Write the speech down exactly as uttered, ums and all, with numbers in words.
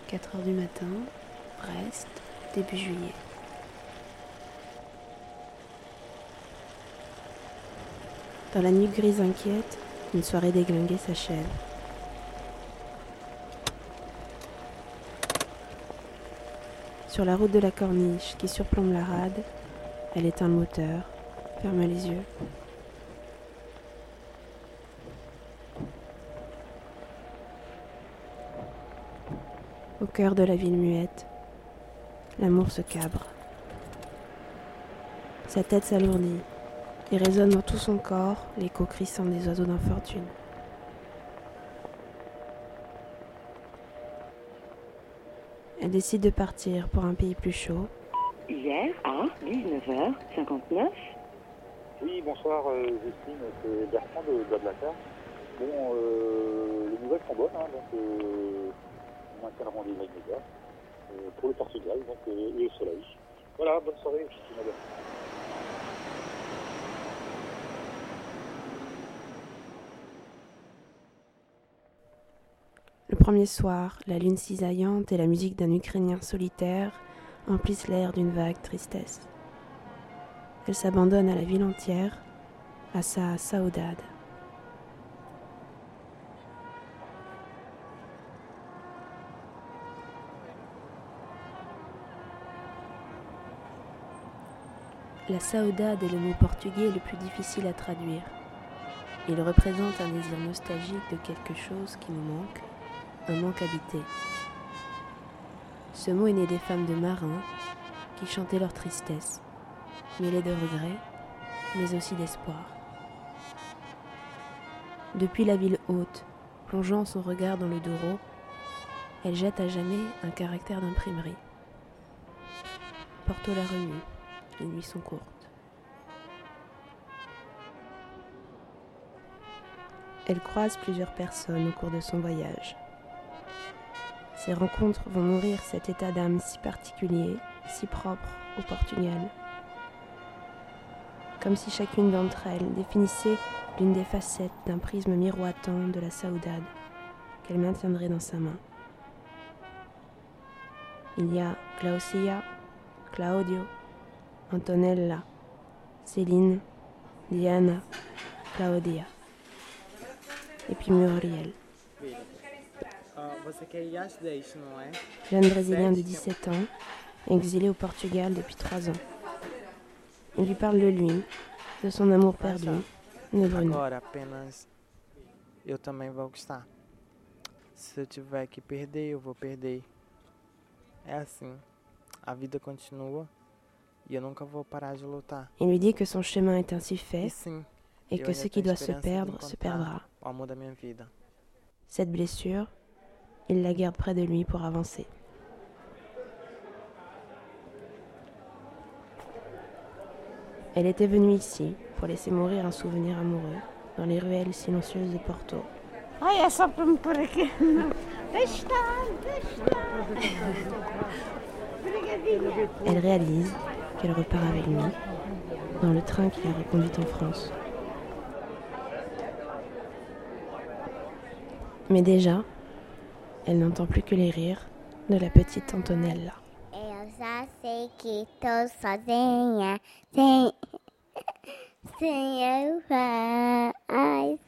quatre heures du matin, Brest, début juillet. Dans la nuit grise inquiète, une soirée déglinguée s'achève. Sur la route de la Corniche qui surplombe la rade, elle éteint le moteur, ferme les yeux. Au cœur de la ville muette, l'amour se cabre. Sa tête s'alourdit et résonne dans tout son corps l'écho crissant des oiseaux d'infortune. Elle décide de partir pour un pays plus chaud. Hier à dix-neuf heures cinquante-neuf. Oui, bonsoir, euh, Justine, c'est Bertrand de Blablacar. Bon, euh, les nouvelles sont bonnes, hein, donc euh, on maintient le rendez-vous immédiat euh, pour le Portugal, donc euh, et le soleil. Voilà, bonne soirée, Justine. Le premier soir, la lune cisaillante et la musique d'un Ukrainien solitaire emplissent l'air d'une vague tristesse. Elle s'abandonne à la ville entière, à sa saudade. La saudade est le mot portugais le plus difficile à traduire. Il représente un désir nostalgique de quelque chose qui nous manque, un manque habité. Ce mot est né des femmes de marins qui chantaient leur tristesse, mêlée de regrets, mais aussi d'espoir. Depuis la ville haute, plongeant son regard dans le Douro, elle jette à jamais un caractère d'imprimerie. Porto la remue, les nuits sont courtes. Elle croise plusieurs personnes au cours de son voyage. Ces rencontres vont nourrir cet état d'âme si particulier, si propre au Portugal. Comme si chacune d'entre elles définissait l'une des facettes d'un prisme miroitant de la saudade qu'elle maintiendrait dans sa main. Il y a Glaucia, Claudio, Antonella, Céline, Diana, Claudia. Et puis Muriel. Jeune Brésilien de dix-sept ans, exilé au Portugal depuis trois ans. Il lui parle de lui, de son amour perdu, de Bruno. Agora apenas eu também vou gostar. Se eu tiver que perder, eu vou perder. É assim, a vida continua e eu nunca vou parar de lutar. Il lui dit que son chemin est ainsi fait E sim, et que ce qui doit se perdre se perdra. o amor da minha vida. Cette blessure, il la garde près de lui pour avancer. Elle était venue ici pour laisser mourir un souvenir amoureux dans les ruelles silencieuses de Porto. Ai, é só para me pôr aqui. Deixa estar, deixa estar. Obrigadinha. Elle réalise qu'elle repart avec lui dans le train qui la reconduit en France. Mais déjà, elle n'entend plus que les rires de la petite Antonella. Eu já sei que tô sozinha, sem, sem eu faz.